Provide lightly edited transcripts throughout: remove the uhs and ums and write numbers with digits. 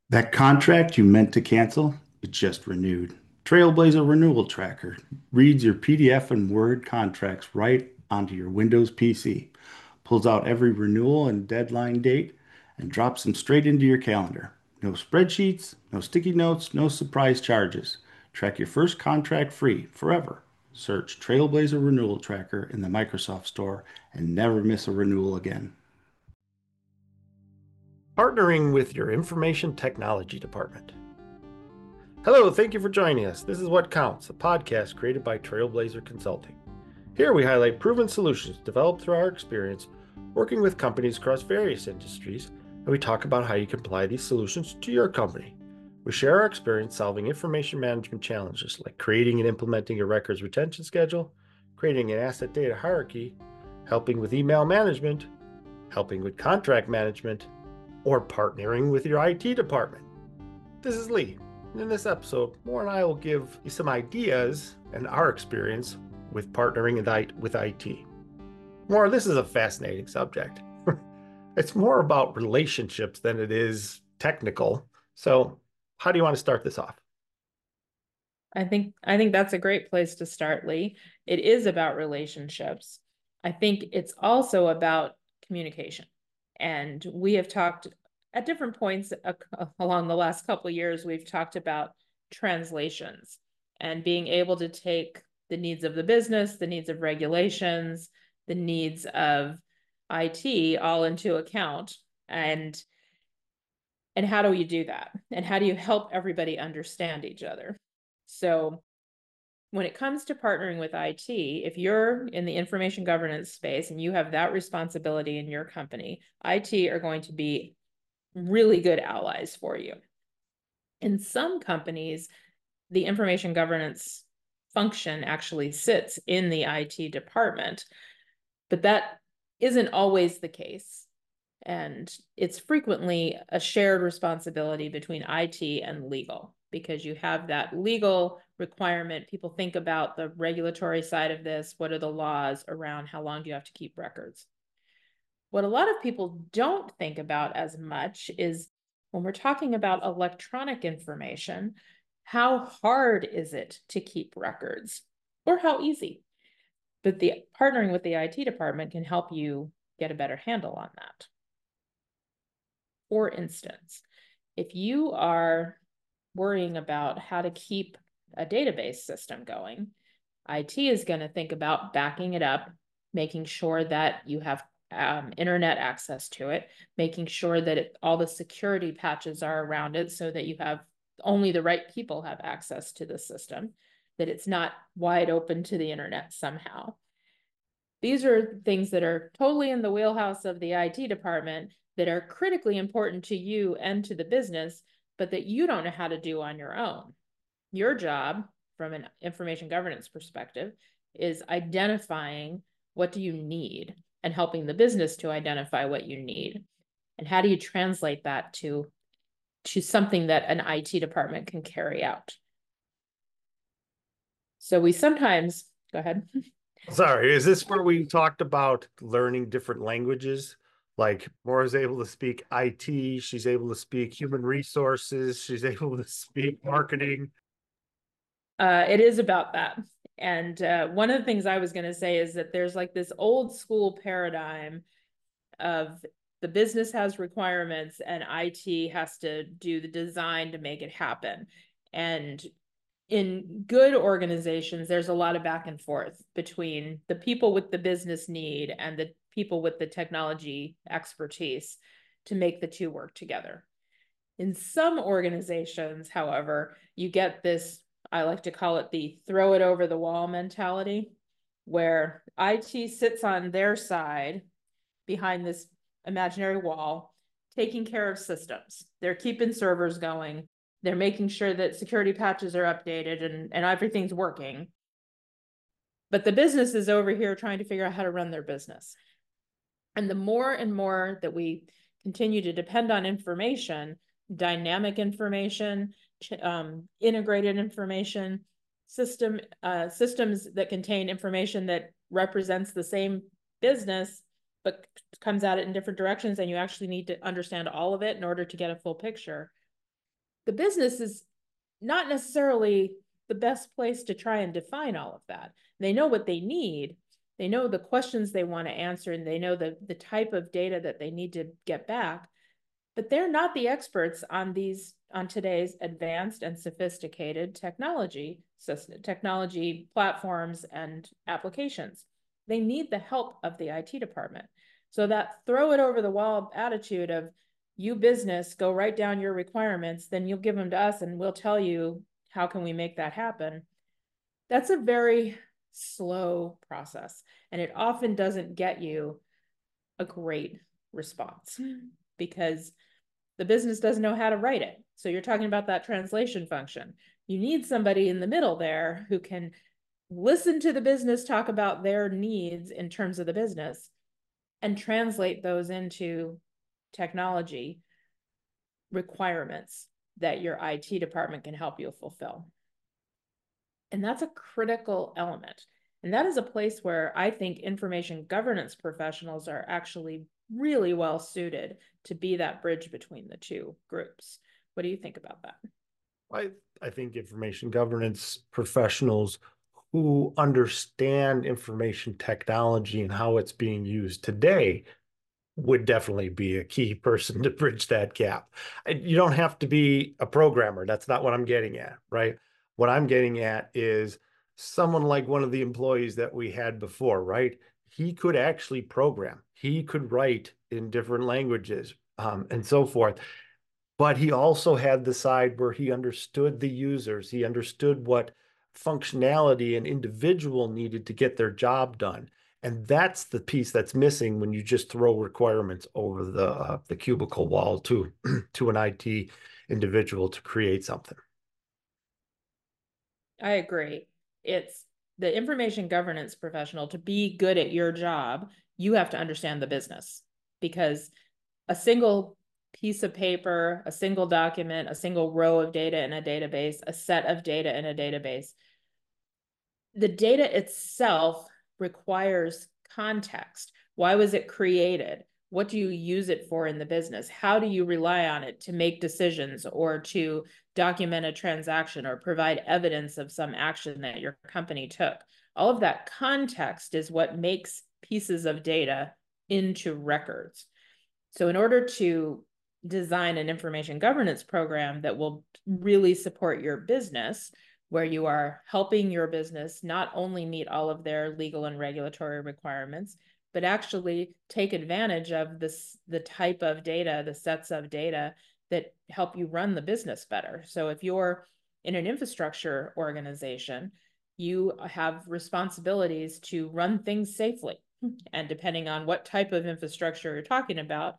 That contract you meant to cancel, it just renewed. Trailblazer Renewal Tracker reads your PDF and Word contracts right onto your Windows PC, pulls out every renewal and deadline date, and drops them straight into your calendar. No spreadsheets, no sticky notes, no surprise charges. Track your first contract free forever. Search Trailblazer Renewal Tracker in the Microsoft Store and never miss a renewal again. Partnering with your information technology department. Hello, thank you for joining us. This is What Counts, a podcast created by Trailblazer Consulting. Here we highlight proven solutions developed through our experience working with companies across various industries, and we talk about how you can apply these solutions to your company. We share our experience solving information management challenges like creating and implementing a records retention schedule, creating an asset data hierarchy, helping with email management, helping with contract management, or partnering with your IT department. This is Lee, and in this episode, Moore and I will give you some ideas and our experience with partnering with IT. Moore, this is a fascinating subject. It's more about relationships than it is technical. So, how do you want to start this off? I think that's a great place to start, Lee. It is about relationships. I think it's also about communication. And we have talked at different points along the last couple of years, we've talked about translations and being able to take the needs of the business, the needs of regulations, the needs of IT all into account. And how do you do that? And how do you help everybody understand each other? So when it comes to partnering with IT, if you're in the information governance space and you have that responsibility in your company, IT are going to be really good allies for you. In some companies, the information governance function actually sits in the IT department, but that isn't always the case. And it's frequently a shared responsibility between IT and legal because you have that legal requirement. People think about the regulatory side of this. What are the laws around how long do you have to keep records? What a lot of people don't think about as much is when we're talking about electronic information, how hard is it to keep records or how easy? But the partnering with the IT department can help you get a better handle on that. For instance, if you are worrying about how to keep a database system going, IT is going to think about backing it up, making sure that you have internet access to it, making sure that all the security patches are around it so that you have only the right people have access to the system, that it's not wide open to the internet somehow. These are things that are totally in the wheelhouse of the IT department that are critically important to you and to the business, but that you don't know how to do on your own. Your job, from an information governance perspective, is identifying what do you need and helping the business to identify what you need. And how do you translate that to something that an IT department can carry out? So we sometimes, go ahead. Sorry, is this where we talked about learning different languages? Like Maura is able to speak IT, she's able to speak human resources, she's able to speak marketing. It is about that. And one of the things I was going to say is that there's like this old school paradigm of the business has requirements and IT has to do the design to make it happen. And in good organizations, there's a lot of back and forth between the people with the business need and the people with the technology expertise to make the two work together. In some organizations, however, you get this, I like to call it the throw it over the wall mentality, where IT sits on their side behind this imaginary wall, taking care of systems. They're keeping servers going. They're making sure that security patches are updated and everything's working. But the business is over here trying to figure out how to run their business. And the more and more that we continue to depend on information, dynamic information, integrated information, systems that contain information that represents the same business, but comes at it in different directions, and you actually need to understand all of it in order to get a full picture. the business is not necessarily the best place to try and define all of that. They know what they need. They know the questions they want to answer, and they know the type of data that they need to get back, but they're not the experts on today's advanced and sophisticated technology platforms and applications. They need the help of the IT department. So that throw it over the wall attitude of, you business, go write down your requirements, then you'll give them to us and we'll tell you how can we make that happen. That's a very slow process, and it often doesn't get you a great response because the business doesn't know how to write it. So you're talking about that translation function. You need somebody in the middle there who can listen to the business talk about their needs in terms of the business and translate those into technology requirements that your IT department can help you fulfill. And that's a critical element. And that is a place where I think information governance professionals are actually really well suited to be that bridge between the two groups. What do you think about that? I think information governance professionals who understand information technology and how it's being used today would definitely be a key person to bridge that gap. You don't have to be a programmer. That's not what I'm getting at, right? What I'm getting at is someone like one of the employees that we had before, right? He could actually program. He could write in different languages, and so forth. But he also had the side where he understood the users. He understood what functionality an individual needed to get their job done. And that's the piece that's missing when you just throw requirements over the cubicle wall to to an IT individual to create something. I agree. It's the information governance professional. To be good at your job, you have to understand the business, because a single piece of paper, a single document, a single row of data in a database, a set of data in a database, the data itself requires context. Why was it created? What do you use it for in the business? How do you rely on it to make decisions or to document a transaction or provide evidence of some action that your company took? All of that context is what makes pieces of data into records. So in order to design an information governance program that will really support your business, where you are helping your business not only meet all of their legal and regulatory requirements, but actually take advantage of the type of data, the sets of data that help you run the business better. So if you're in an infrastructure organization, you have responsibilities to run things safely. And depending on what type of infrastructure you're talking about,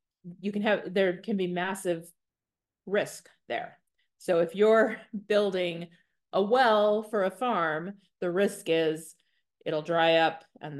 there can be massive risk there. So if you're building a well for a farm, the risk is it'll dry up and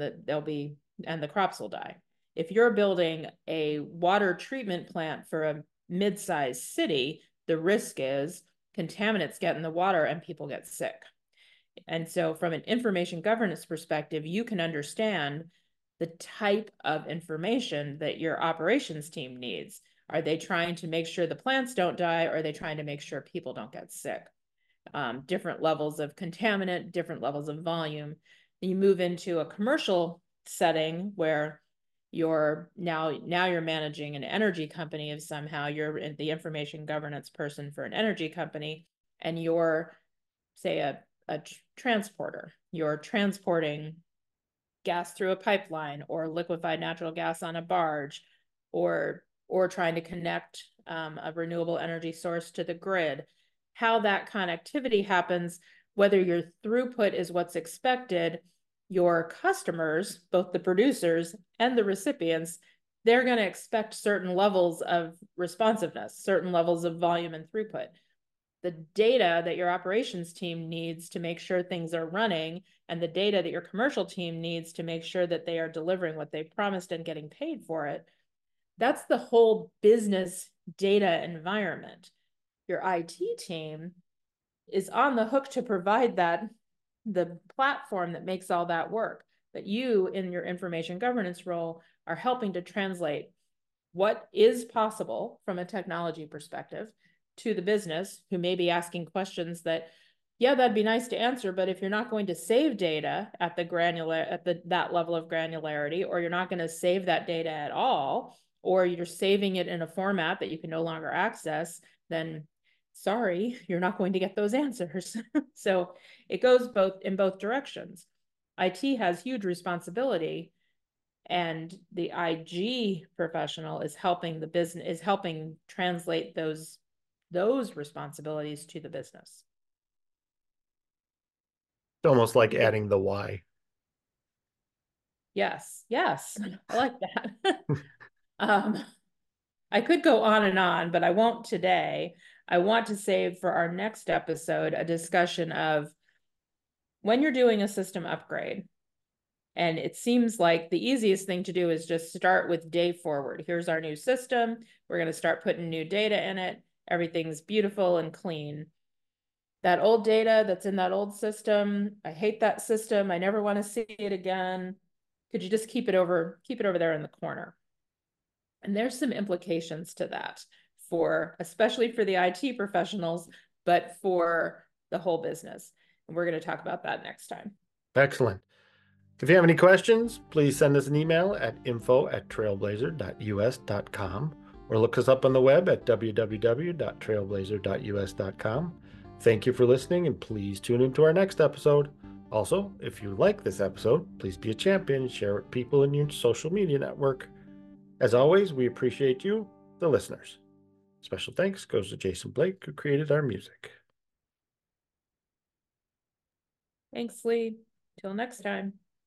the crops will die. If you're building a water treatment plant for a mid-sized city, the risk is contaminants get in the water and people get sick. And so from an information governance perspective, you can understand the type of information that your operations team needs. Are they trying to make sure the plants don't die, or are they trying to make sure people don't get sick? Different levels of contaminant, different levels of volume. And you move into a commercial setting where you're now you're managing an energy company. If somehow you're the information governance person for an energy company, and you're, say, a transporter, you're transporting gas through a pipeline or liquefied natural gas on a barge, or trying to connect a renewable energy source to the grid. How that connectivity happens, whether your throughput is what's expected, your customers, both the producers and the recipients, they're going to expect certain levels of responsiveness, certain levels of volume and throughput. The data that your operations team needs to make sure things are running, and the data that your commercial team needs to make sure that they are delivering what they promised and getting paid for it, that's the whole business data environment. Your IT team is on the hook to provide the platform that makes all that work. But you, in your information governance role, are helping to translate what is possible from a technology perspective to the business who may be asking questions that, yeah, that'd be nice to answer, but if you're not going to save data at that level of granularity, or you're not going to save that data at all, or you're saving it in a format that you can no longer access, then sorry, you're not going to get those answers. So it goes in both directions. IT has huge responsibility, and the IG professional is helping the business, is helping translate those responsibilities to the business. It's almost like adding the why. Yes, yes, I like that. I could go on and on, but I won't today. I want to save for our next episode a discussion of when you're doing a system upgrade. And it seems like the easiest thing to do is just start with day forward. Here's our new system. We're going to start putting new data in it. Everything's beautiful and clean. That old data that's in that old system, I hate that system. I never want to see it again. Could you just keep it over there in the corner? And there's some implications to that especially for the IT professionals, but for the whole business. And we're going to talk about that next time. Excellent. If you have any questions, please send us an email at info@trailblazer.us.com or look us up on the web at www.trailblazer.us.com. Thank you for listening, and please tune into our next episode. Also, if you like this episode, please be a champion and share it with people in your social media network. As always, we appreciate you, the listeners. Special thanks goes to Jason Blake, who created our music. Thanks, Lee. Till next time.